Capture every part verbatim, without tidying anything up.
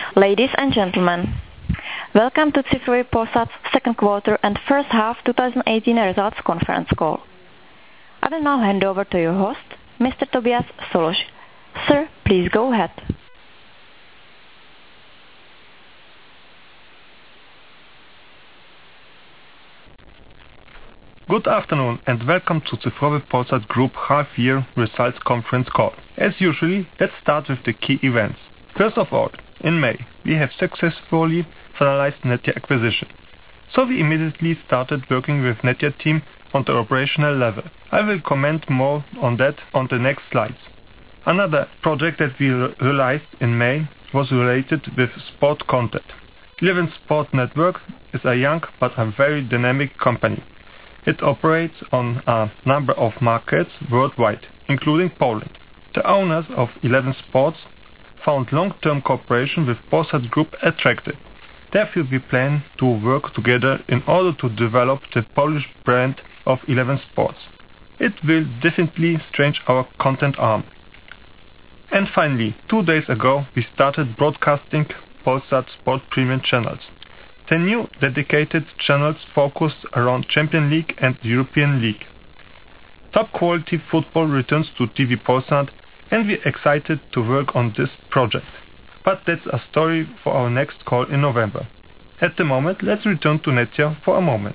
Ladies and gentlemen, welcome to Cyfrowy Polsat's second quarter and first half twenty eighteen results conference call. I will now hand over to your host, Mister Tobias Solos. Sir, please go ahead. Good afternoon and welcome to Cyfrowy Polsat Group half-year results conference call. As usual, let's start with the key events. First of all, in May, we have successfully finalized Netia acquisition. So we immediately started working with Netia team on the operational level. I will comment more on that on the next slides. Another project that we realized in May was related with sport content. Eleven Sport Network is a young but a very dynamic company. It operates on a number of markets worldwide, including Poland. The owners of Eleven Sports found long-term cooperation with Polsat Group attractive. Therefore, we plan to work together in order to develop the Polish brand of Eleven Sports. It will definitely strengthen our content arm. And finally, two days ago, we started broadcasting Polsat Sport Premium channels. The new dedicated channels focus around Champions League and European League. Top quality football returns to T V Polsat, and we're excited to work on this project. But that's a story for our next call in November. At the moment, let's return to Netia for a moment.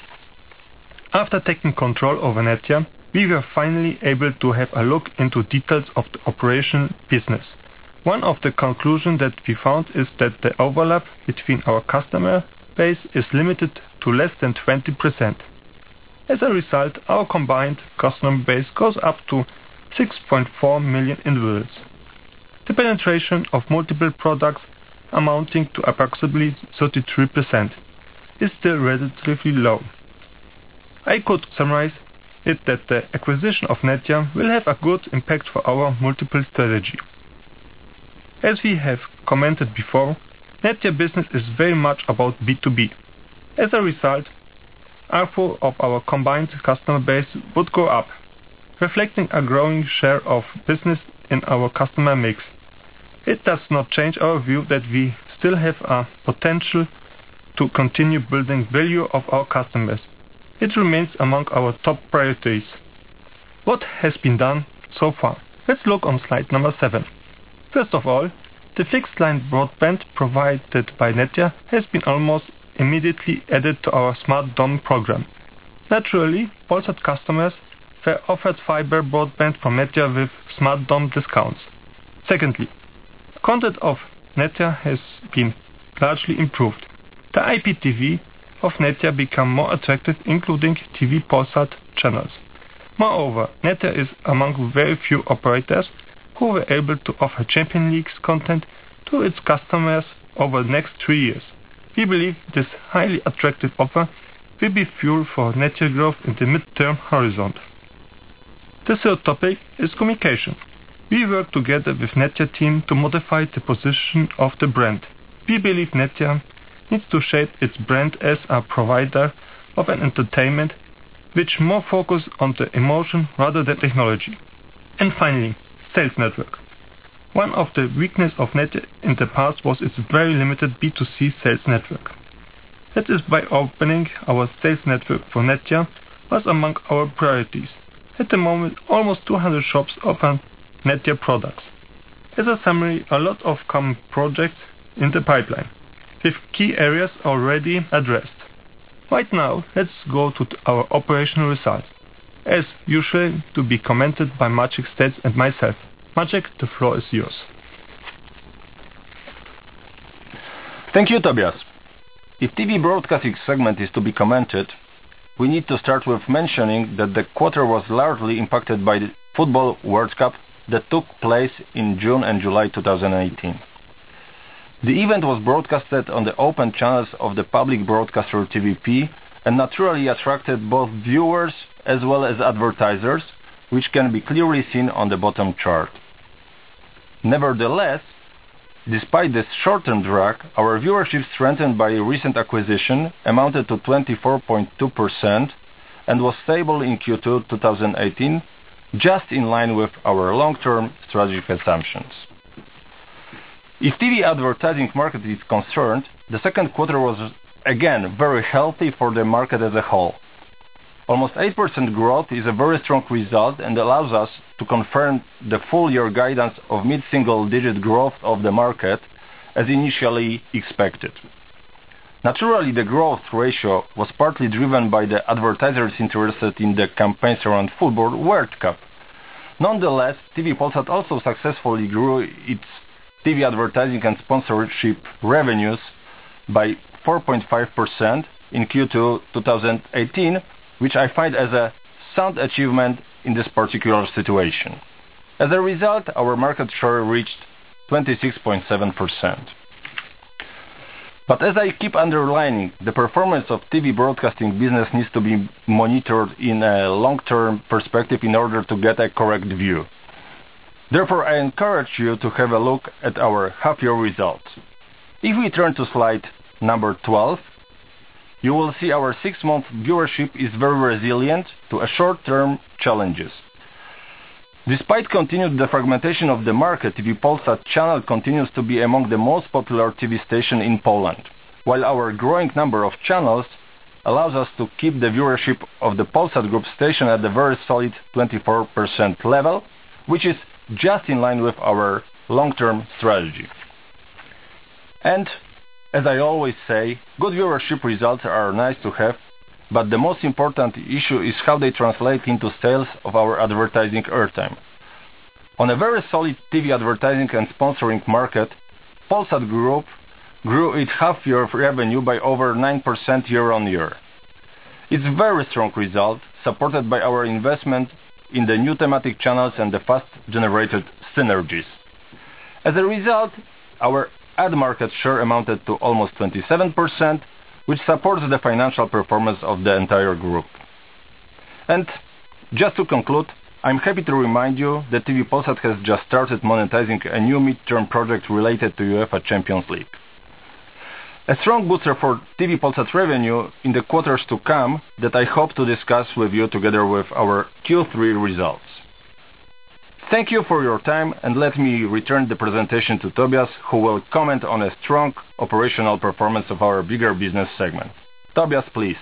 After taking control over Netia, we were finally able to have a look into details of the operation business. One of the conclusions that we found is that the overlap between our customer base is limited to less than twenty percent. As a result, our combined customer base goes up to six point four million individuals. The penetration of multiple products amounting to approximately thirty-three percent is still relatively low. I could summarize it that the acquisition of Netia will have a good impact for our multiple strategy. As we have commented before, Netia business is very much about B two B. As a result, A R P U of our combined customer base would go up, reflecting a growing share of business in our customer mix. It does not change our view that we still have a potential to continue building value of our customers. It remains among our top priorities. What has been done so far? Let's look on slide number seven. First of all, the fixed line broadband provided by Netia has been almost immediately added to our Smart Dome program. Naturally, Polsat customers were offered fiber broadband from Netia with Smart Dome discounts. Secondly, content of Netia has been largely improved. The I P T V of Netia became more attractive, including T V Polsat channels. Moreover, Netia is among very few operators who were able to offer Champions League content to its customers over the next three years. We believe this highly attractive offer will be fuel for Netia growth in the mid-term horizon. The third topic is communication. We work together with Netia team to modify the position of the brand. We believe Netia needs to shape its brand as a provider of an entertainment which more focus on the emotion rather than technology. And finally, sales network. One of the weaknesses of Netia in the past was its very limited B two C sales network. That is why opening our sales network for Netia was among our priorities. At the moment, almost two hundred shops offer Netia products. As a summary, a lot of common projects in the pipeline, with key areas already addressed. Right now, let's go to our operational results. As usual, to be commented by Maciek Stec and myself. Maciek, the floor is yours. Thank you, Tobias. If T V broadcasting segment is to be commented, we need to start with mentioning that the quarter was largely impacted by the Football World Cup that took place in June and July twenty eighteen. The event was broadcasted on the open channels of the public broadcaster T V P and naturally attracted both viewers as well as advertisers, which can be clearly seen on the bottom chart. Nevertheless, despite this short-term drag, our viewership strengthened by a recent acquisition amounted to twenty-four point two percent and was stable in Q two twenty eighteen, just in line with our long-term strategic assumptions. If T V advertising market is concerned, the second quarter was again very healthy for the market as a whole. Almost eight percent growth is a very strong result and allows us to confirm the full year guidance of mid-single digit growth of the market as initially expected. Naturally, the growth ratio was partly driven by the advertisers interested in the campaigns around Football World Cup. Nonetheless, T V Polsat also successfully grew its T V advertising and sponsorship revenues by four point five percent in Q two twenty eighteen, which I find as a sound achievement in this particular situation. As a result, our market share reached twenty-six point seven percent. But as I keep underlining, the performance of T V broadcasting business needs to be monitored in a long-term perspective in order to get a correct view. Therefore, I encourage you to have a look at our half-year results. If we turn to slide number twelve, you will see our six-month viewership is very resilient to a short-term challenges. Despite continued defragmentation of the market, T V Polsat channel continues to be among the most popular T V station in Poland, while our growing number of channels allows us to keep the viewership of the Polsat Group station at a very solid twenty-four percent level, which is just in line with our long-term strategy. And as I always say, good viewership results are nice to have, but the most important issue is how they translate into sales of our advertising airtime. On a very solid T V advertising and sponsoring market, Polsat Group grew its half-year revenue by over nine percent year-on-year. It's a very strong result, supported by our investment in the new thematic channels and the fast-generated synergies. As a result, our ad market share amounted to almost twenty-seven percent, which supports the financial performance of the entire group. And just to conclude, I'm happy to remind you that T V Polsat has just started monetizing a new mid-term project related to UEFA Champions League. A strong booster for T V Polsat revenue in the quarters to come that I hope to discuss with you together with our Q three results. Thank you for your time, and let me return the presentation to Tobias, who will comment on a strong operational performance of our bigger business segment. Tobias, please.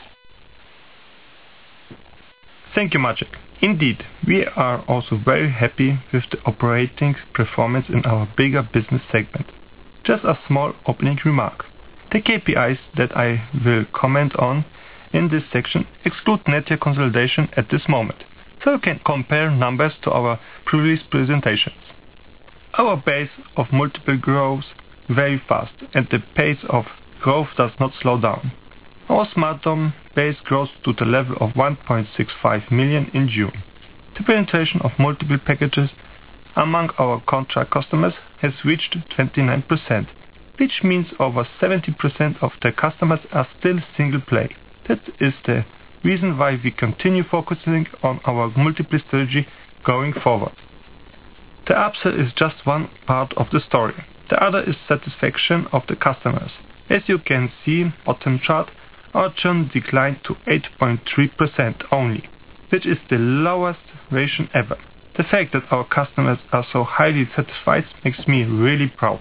Thank you, Maciek. Indeed, we are also very happy with the operating performance in our bigger business segment. Just a small opening remark. The K P Is that I will comment on in this section exclude Netia consolidation at this moment, so you can compare numbers to our previous presentations. Our pace of multiple grows very fast, and the pace of growth does not slow down. Our SmartDom base grows to the level of one point six five million in June. The penetration of multiple packages among our contract customers has reached twenty-nine percent, which means over seventy percent of the customers are still single play. That is the reason why we continue focusing on our multiple strategy going forward. The upsell is just one part of the story. The other is satisfaction of the customers. As you can see in bottom chart, our churn declined to eight point three percent only, which is the lowest ratio ever. The fact that our customers are so highly satisfied makes me really proud.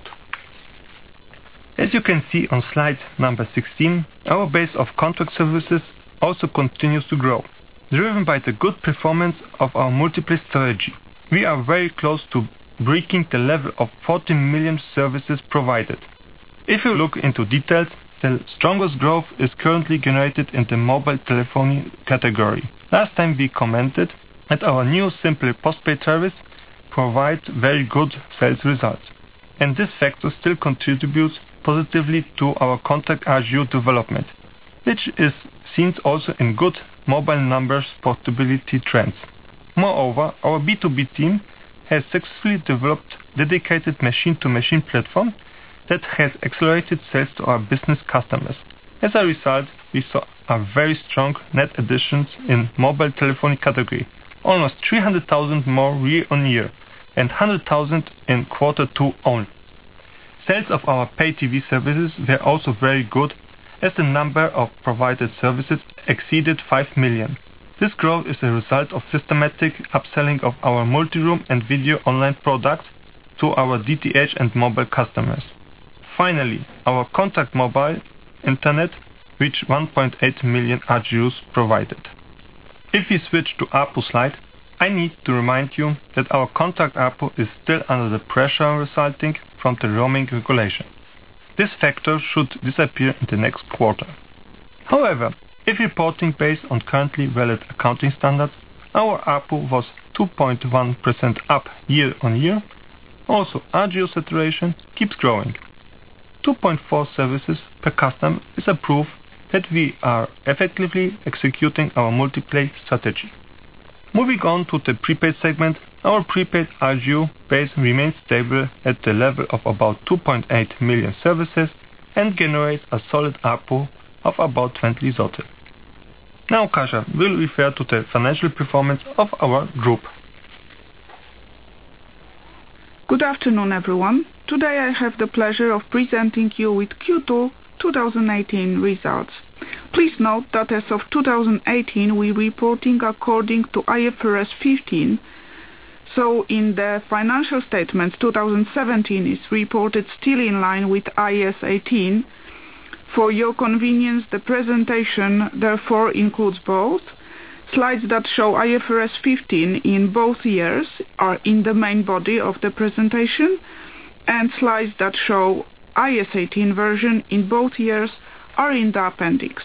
As you can see on slide number sixteen, our base of contract services also continues to grow, driven by the good performance of our multiple strategy. We are very close to breaking the level of fourteen million services provided. If you look into details, the strongest growth is currently generated in the mobile telephony category. Last time we commented that our new simple postpaid service provides very good sales results, and this factor still contributes positively to our contract A R P U development, which is seen also in good mobile numbers portability trends. Moreover, our B two B team has successfully developed dedicated machine-to-machine platform that has accelerated sales to our business customers. As a result, we saw a very strong net additions in mobile telephony category, almost three hundred thousand more year on year, and one hundred thousand in quarter two only. Sales of our pay T V services were also very good, as the number of provided services exceeded five million. This growth is a result of systematic upselling of our multi-room and video online products to our D T H and mobile customers. Finally, our contract mobile internet reached one point eight million R G Us provided. If we switch to A R P U slide, I need to remind you that our contract A R P U is still under the pressure resulting from the roaming regulation. This factor should disappear in the next quarter. However, if reporting based on currently valid accounting standards, our A R P U was two point one percent up year on year. Also, R G U saturation keeps growing. two point four services per customer is a proof that we are effectively executing our multi-play strategy. Moving on to the prepaid segment, our prepaid R G U base remains stable at the level of about two point eight million services and generates a solid A R P U of about twenty zloty. Now Kasia will refer to the financial performance of our group. Good afternoon, everyone. Today I have the pleasure of presenting you with Q two twenty eighteen results. Please note that as of two thousand eighteen we reporting according to I F R S fifteen, so in the financial statements two thousand seventeen is reported still in line with I A S eighteen. For your convenience, the presentation therefore includes both. Slides that show I F R S fifteen in both years are in the main body of the presentation, and slides that show I A S eighteen version in both years are in the appendix.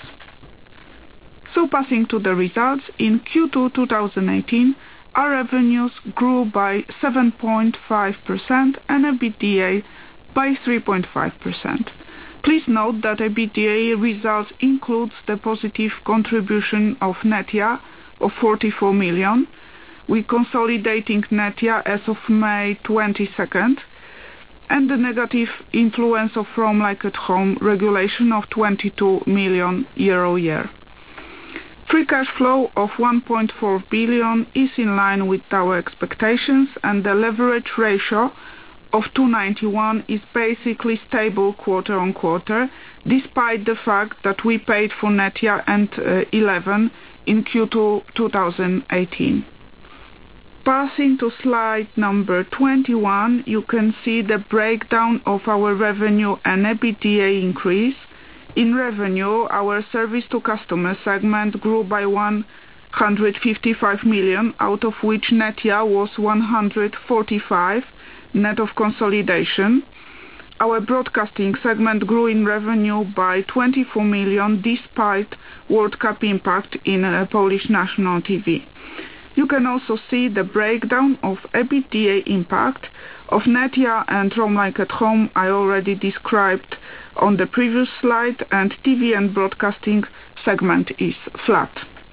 So passing to the results, in Q two twenty eighteen our revenues grew by seven point five percent and EBITDA by three point five percent. Please note that EBITDA results includes the positive contribution of Netia of forty-four million. We consolidating Netia as of May twenty-second, and the negative influence of Roam Like at Home regulation of twenty-two million year-on-year. Free cash flow of one point four billion is in line with our expectations, and the leverage ratio of two ninety-one is basically stable quarter on quarter, despite the fact that we paid for Netia and uh, eleven in Q two twenty eighteen. Passing to slide number twenty-one, you can see the breakdown of our revenue and EBITDA increase. In revenue, our service to customer segment grew by one hundred fifty-five million, out of which Netia was one hundred forty-five, net of consolidation. Our broadcasting segment grew in revenue by twenty-four million despite World Cup impact in uh, Polish national T V. You can also see the breakdown of EBITDA impact of Netia and Roam Like at Home I already described on the previous slide, and T V and broadcasting segment is flat.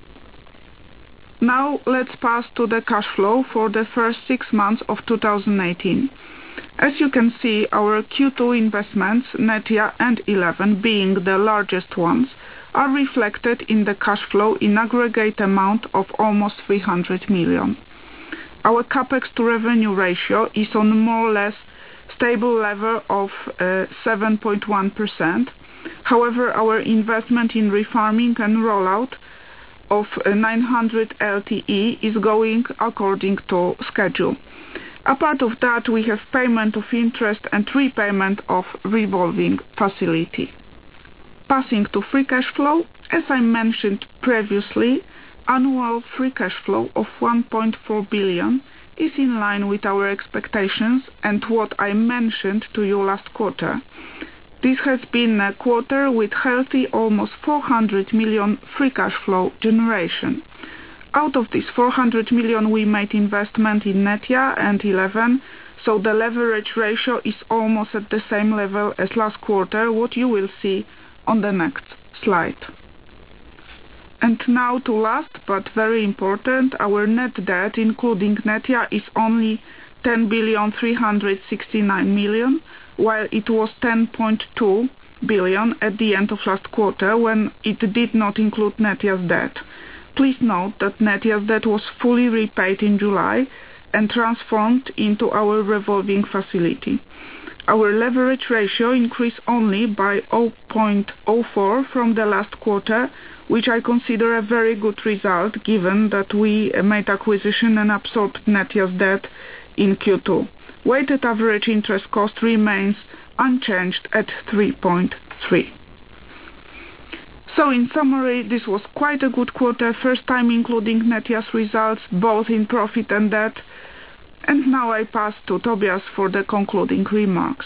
Now let's pass to the cash flow for the first six months of two thousand eighteen. As you can see, our Q two investments, Netia and eleven being the largest ones, are reflected in the cash flow in aggregate amount of almost three hundred million. Our capex to revenue ratio is on a more or less stable level of uh, seven point one percent. However, our investment in refarming and rollout of uh, nine hundred L T E is going according to schedule. Apart of that, we have payment of interest and repayment of revolving facility. Passing to free cash flow, as I mentioned previously, annual free cash flow of one point four billion is in line with our expectations and what I mentioned to you last quarter. This has been a quarter with healthy almost four hundred million free cash flow generation. Out of this four hundred million we made investment in Netia and eleven, so the leverage ratio is almost at the same level as last quarter, what you will see on the next slide. And now to last but very important, our net debt including Netia is only ten billion three hundred sixty-nine million, while it was ten point two billion at the end of last quarter when it did not include Netia's debt. Please note that Netia's debt was fully repaid in July and transformed into our revolving facility. Our leverage ratio increased only by zero point zero four from the last quarter, which I consider a very good result given that we made acquisition and absorbed Netia's debt in Q two. Weighted average interest cost remains unchanged at three point three. So in summary, this was quite a good quarter, first time including Netia's results, both in profit and debt. And now I pass to Tobias for the concluding remarks.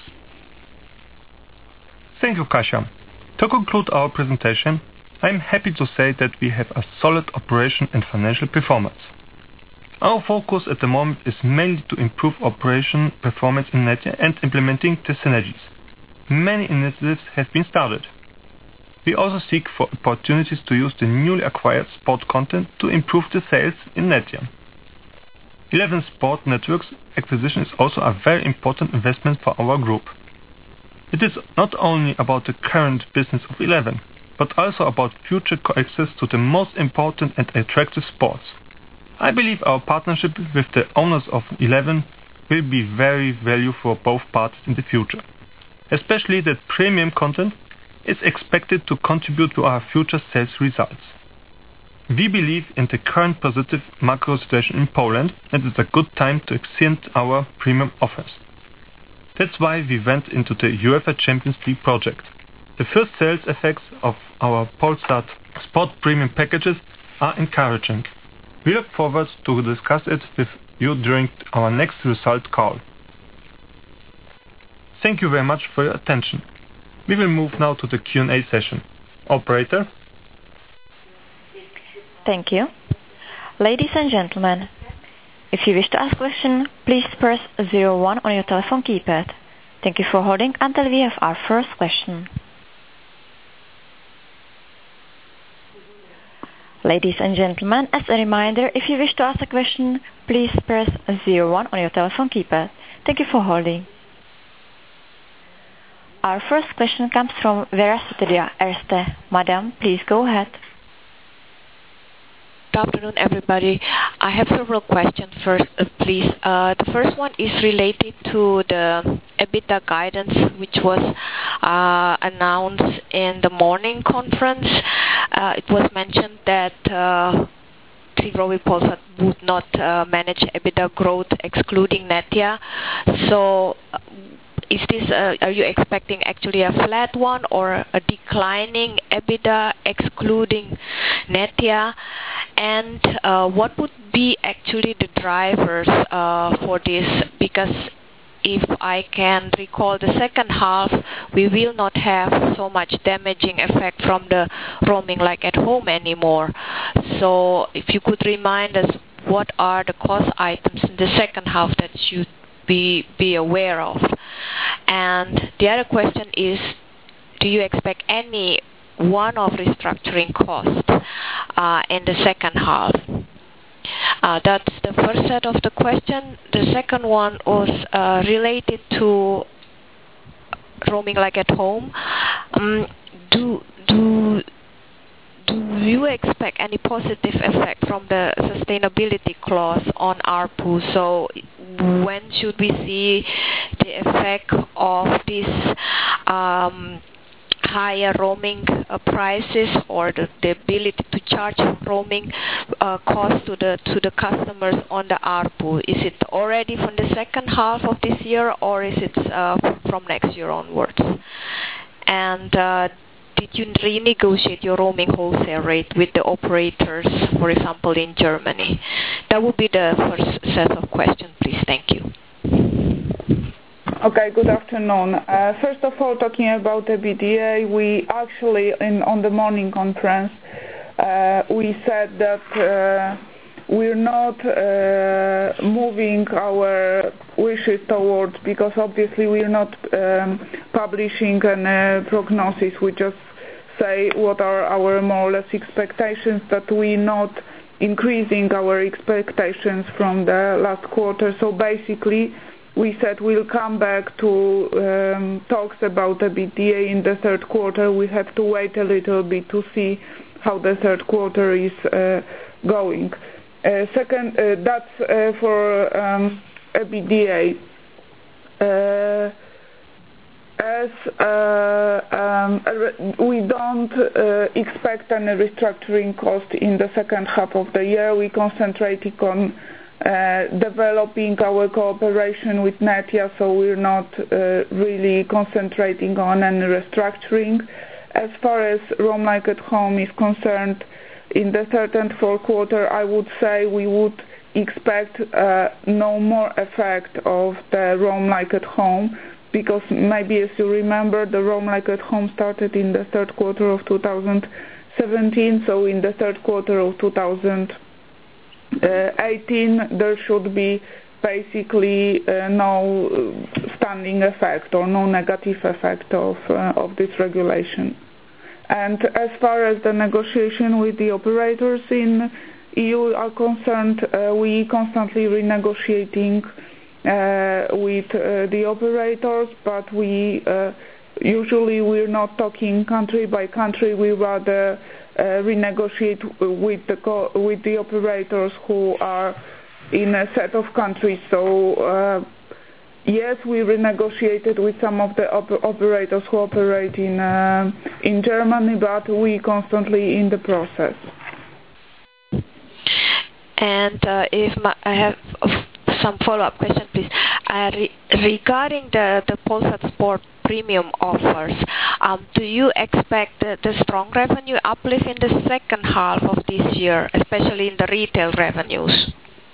Thank you, Kasia. To conclude our presentation, I am happy to say that we have a solid operation and financial performance. Our focus at the moment is mainly to improve operation performance in Netia and implementing the synergies. Many initiatives have been started. We also seek for opportunities to use the newly acquired sport content to improve the sales in Netia. eleven Sport Networks acquisition is also a very important investment for our group. It is not only about the current business of eleven, but also about future access to the most important and attractive sports. I believe our partnership with the owners of eleven will be very valuable for both parties in the future, especially that premium content is expected to contribute to our future sales results. We believe in the current positive macro situation in Poland, and it's a good time to extend our premium offers. That's why we went into the UEFA Champions League project. The first sales effects of our Polsat Sport Premium packages are encouraging. We look forward to discuss it with you during our next result call. Thank you very much for your attention. We will move now to the Q and A session. Operator? Thank you. Ladies and gentlemen, if you wish to ask a question, please press zero one on your telephone keypad. Thank you for holding until we have our first question. Ladies and gentlemen, as a reminder, if you wish to ask a question, please press zero one on your telephone keypad. Thank you for holding. Our first question comes from Vera Sutelia, Erste. Madam, please go ahead. Good afternoon, everybody. I have several questions first, uh, please. Uh, the first one is related to the EBITDA guidance, which was uh, announced in the morning conference. Uh, it was mentioned that uh, Cyfrowy Polsat would not uh, manage EBITDA growth excluding Netia. So, uh, is this, uh, are you expecting actually a flat one or a declining EBITDA excluding Netia? And uh, what would be actually the drivers uh, for this? Because if I can recall the second half, we will not have so much damaging effect from the roaming like at home anymore. So if you could remind us what are the cost items in the second half that you be be aware of. And the other question is, do you expect any one-off restructuring cost uh, in the second half? Uh, that's the first set of the question. The second one was uh, related to roaming like at home. Um, do do do you expect any positive effect from the sustainability clause on A R P U? So when should we see the effect of this um, higher roaming uh, prices or the, the ability to charge roaming uh, cost to the to the customers on the A R P U? Is it already from the second half of this year, or is it uh, from next year onwards? And uh, did you renegotiate your roaming wholesale rate with the operators, for example, in Germany? That would be the first set of questions, please. Thank you. Okay, good afternoon. Uh, first of all, talking about the B D A, we actually, in, on the morning conference, uh, we said that uh, we're not uh, moving our wishes towards, because obviously we're not um, publishing a prognosis. We just say what are our more or less expectations, that we're not increasing our expectations from the last quarter. So basically, we said we'll come back to um, talks about the B D A in the third quarter. We have to wait a little bit to see how the third quarter is uh, going. Uh, second, uh, that's uh, for um, a B D A. Uh, as uh, um, we don't uh, expect any restructuring cost in the second half of the year, we concentrating on uh, developing our cooperation with Netia, so we're not uh, really concentrating on any restructuring. As far as Roam Like at Home is concerned, in the third and fourth quarter, I would say we would expect uh, no more effect of the Roam Like at Home, because maybe as you remember, the Roam Like at Home started in the third quarter of two thousand seventeen, so in the third quarter of two thousand eighteen there should be basically uh, no standing effect or no negative effect of, uh, of this regulation. And as far as the negotiation with the operators in E U are concerned, uh, we constantly renegotiating uh, with uh, the operators, but we uh, usually we're not talking country by country. We rather uh, renegotiate with the co with the operators who are in a set of countries. So uh, yes, we renegotiated with some of the op operators who operate in uh, in Germany, but we constantly in the process. And uh, if my, I have some follow-up question, please. Uh, re regarding the the Polsat Sport premium offers, um, do you expect the, the strong revenue uplift in the second half of this year, especially in the retail revenues?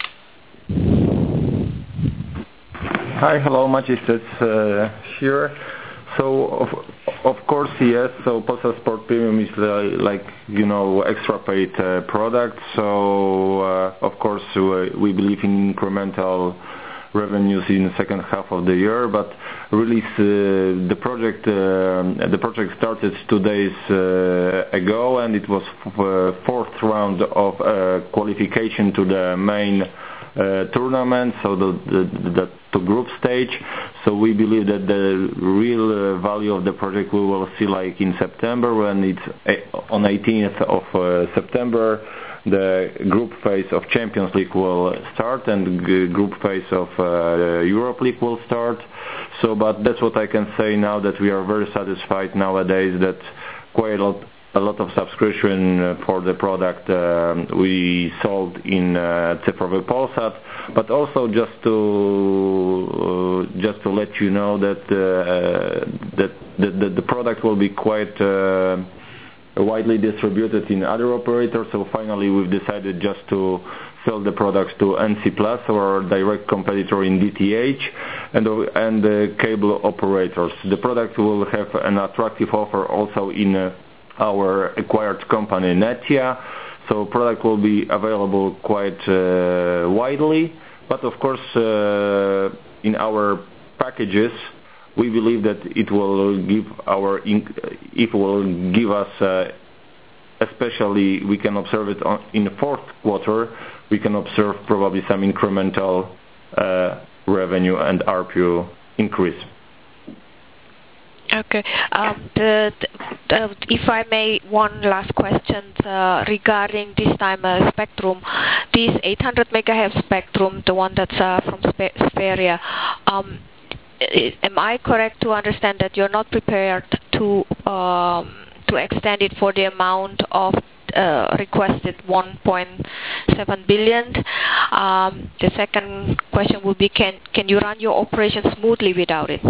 Hi, hello, Maciej uh, here. So, of, of course, yes, so Polsat Sport Premium is uh, like, you know, extra paid uh, product. So, uh, of course, we, we believe in incremental revenues in the second half of the year, but really uh, the project uh, the project started two days uh, ago, and it was f uh, fourth round of uh, qualification to the main uh, tournament, so the, the, the to group stage. So we believe that the real uh, value of the project we will see like in September, when it's uh, on eighteenth of uh, September. The group phase of Champions League will start, and the group phase of uh, Europe League will start. So, but that's what I can say now, that we are very satisfied nowadays that quite a lot, a lot of subscription for the product uh, we sold in uh, Cyfrowy Polsat. But also just to uh, just to let you know that uh, that, that, that the product will be quite Uh, widely distributed in other operators. So finally we've decided just to sell the products to N C Plus, our direct competitor in D T H, and and the cable operators. The product will have an attractive offer also in uh, our acquired company Netia. So product will be available quite uh, widely, but of course uh, in our packages we believe that it will give our it will give us, uh, especially we can observe it on, in the fourth quarter. We can observe probably some incremental uh, revenue and A R P U increase. Okay. Um, the, the, the, if I may, one last question uh, regarding this time uh, spectrum. This eight hundred megahertz spectrum, the one that's uh, from Sphæria. Um, Am I correct to understand that you're not prepared to um, to extend it for the amount of uh, requested one point seven billion? Um, the second question would be, can can you run your operation smoothly without it?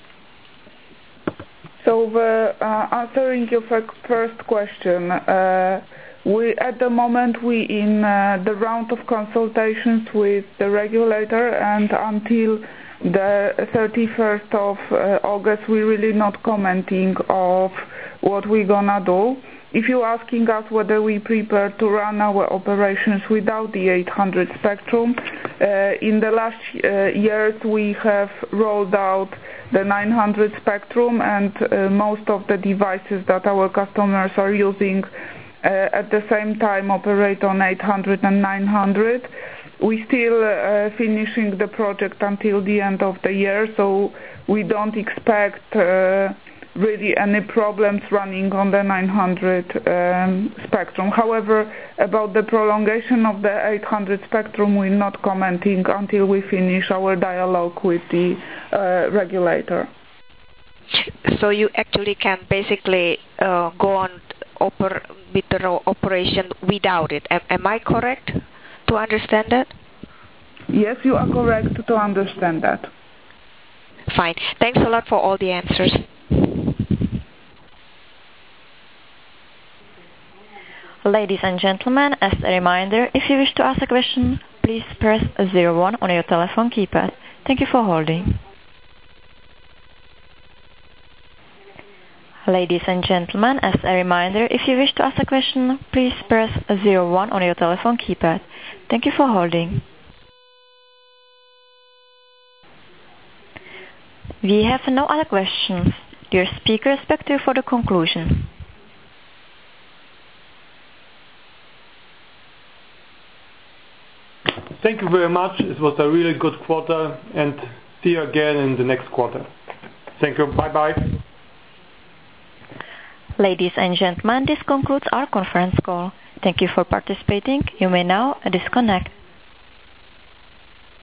So, uh, uh, answering your first question, uh, we at the moment we in uh, the round of consultations with the regulator, and until the thirty-first of uh, August we're really not commenting of what we're gonna do. If you're asking us whether we prepare to run our operations without the eight hundred spectrum, uh, in the last uh, years we have rolled out the nine hundred spectrum, and uh, most of the devices that our customers are using uh, at the same time operate on eight hundred and nine hundred. We're still uh, finishing the project until the end of the year, so we don't expect uh, really any problems running on the nine hundred um, spectrum. However, about the prolongation of the eight hundred spectrum, we're not commenting until we finish our dialogue with the uh, regulator. So you actually can basically uh, go on oper with the operation without it. Am, am I correct to understand that? Yes, you are correct to understand that. Fine. Thanks a lot for all the answers. Ladies and gentlemen, as a reminder, if you wish to ask a question, please press zero one on your telephone keypad. Thank you for holding. Ladies and gentlemen, as a reminder, if you wish to ask a question, please press zero one on your telephone keypad. Thank you for holding. We have no other questions. Dear speakers, back to you for the conclusion. Thank you very much. It was a really good quarter, and see you again in the next quarter. Thank you. Bye-bye. Ladies and gentlemen, this concludes our conference call. Thank you for participating. You may now disconnect.